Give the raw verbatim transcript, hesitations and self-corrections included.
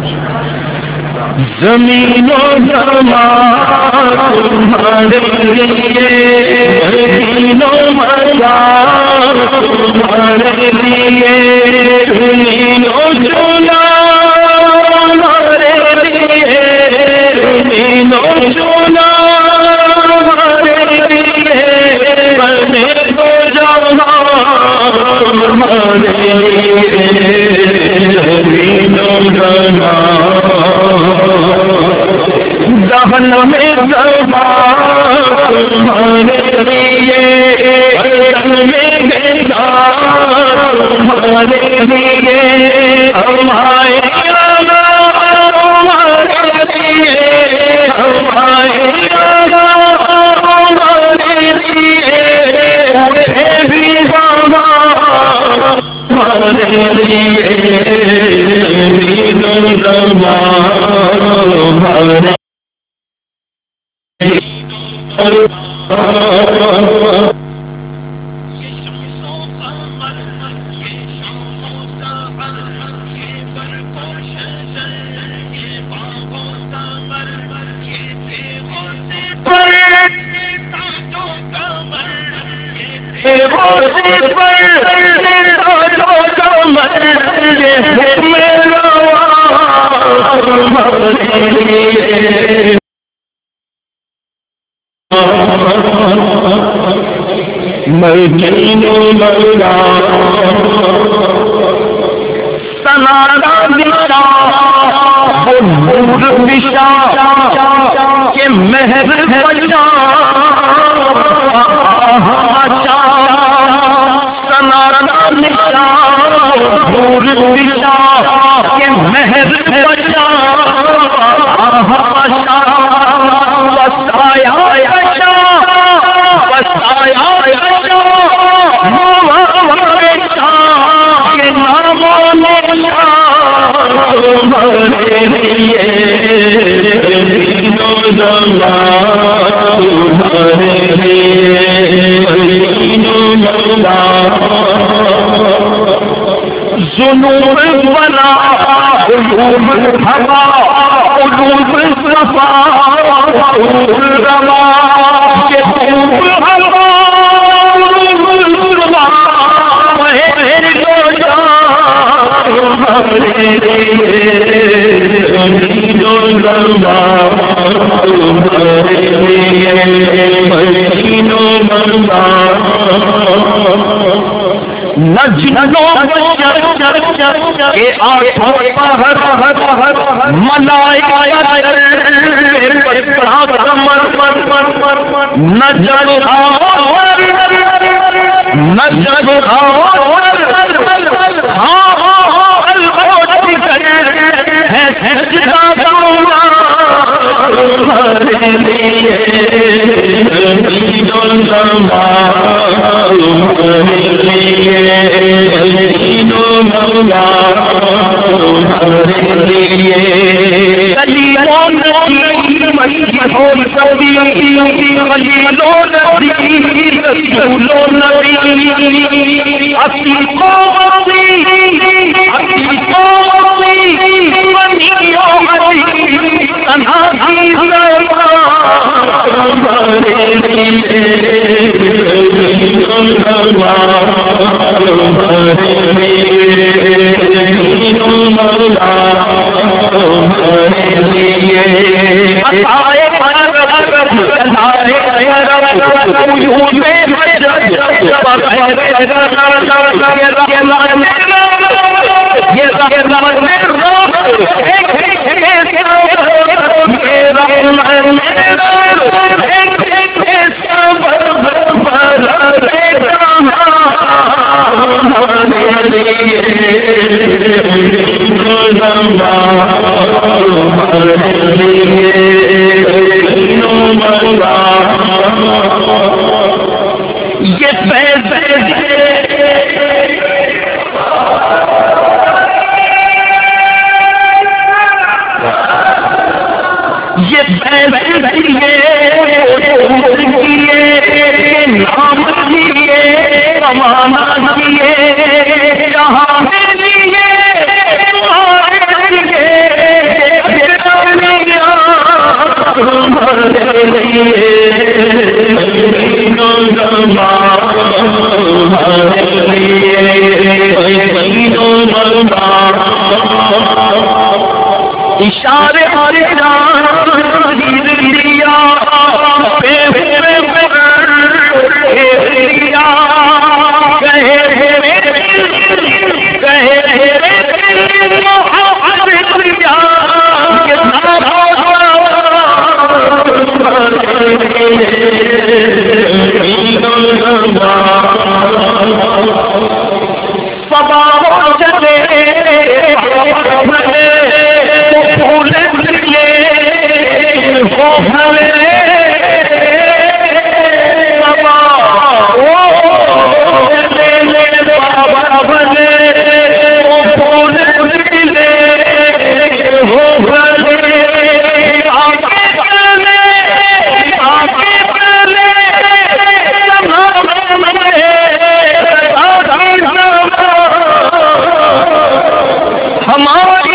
زمین و زمان تمہارے لیے، زمین و مزار تمہارے لیے، زمین و چنا ہمارے لیے، زمین و چنا ہمارے لیے، بنے تو جہاں ہمارے لیے، زمین و زمان دہن میں زبان تمہارے لیے، بدن میں بیدار تمہارے لیے، ہمارے آقا ہمارے لیے، ہمارے آقا ہمارے لیے، اے بھی ہمارے لیے، زمین و زمان ہمارے مجین مولا سنارا دشا وہ نور دشا کہ مہر بجا سنارا دشا نور دشا کہ مہر بجا بسایا بسایا ہمارے شاہ کے ناموں نے ہمارے لیے، زمین و زمان تمہارے لیے، زمین و زمان ذنوب بنا قلوب ہوا قلوب صفا قلوب روا کہ قلوب ہوا ہمارے لیے، زمین و زمان تمہارے لیے، زمین و زمان نجنوں کے آنکھوں پر ملائکہ نجر آور نجر آور ہے سجدہ دولا ہمارے لیے، زمین و زمان تمہارے لیے، زمین و زمان تمہارے لیے، کلیموں نبی مشہور سبھی کلیموں نبی رسولوں نبی عتیقوں عتیقوں ہمارے لیے، زمین و زمان تمہارے لیے، زمین و زمان تمہارے لیے، یہ نام دیے زمانہ دیے جہاں دیے اشارے دیا بے بے دیا کہے سبا چلے پھول نکلے وہ بھلے سبا بابا بھلے وہ پھول نکلے وہ بھلے آگے چلے آگے چلے ہماری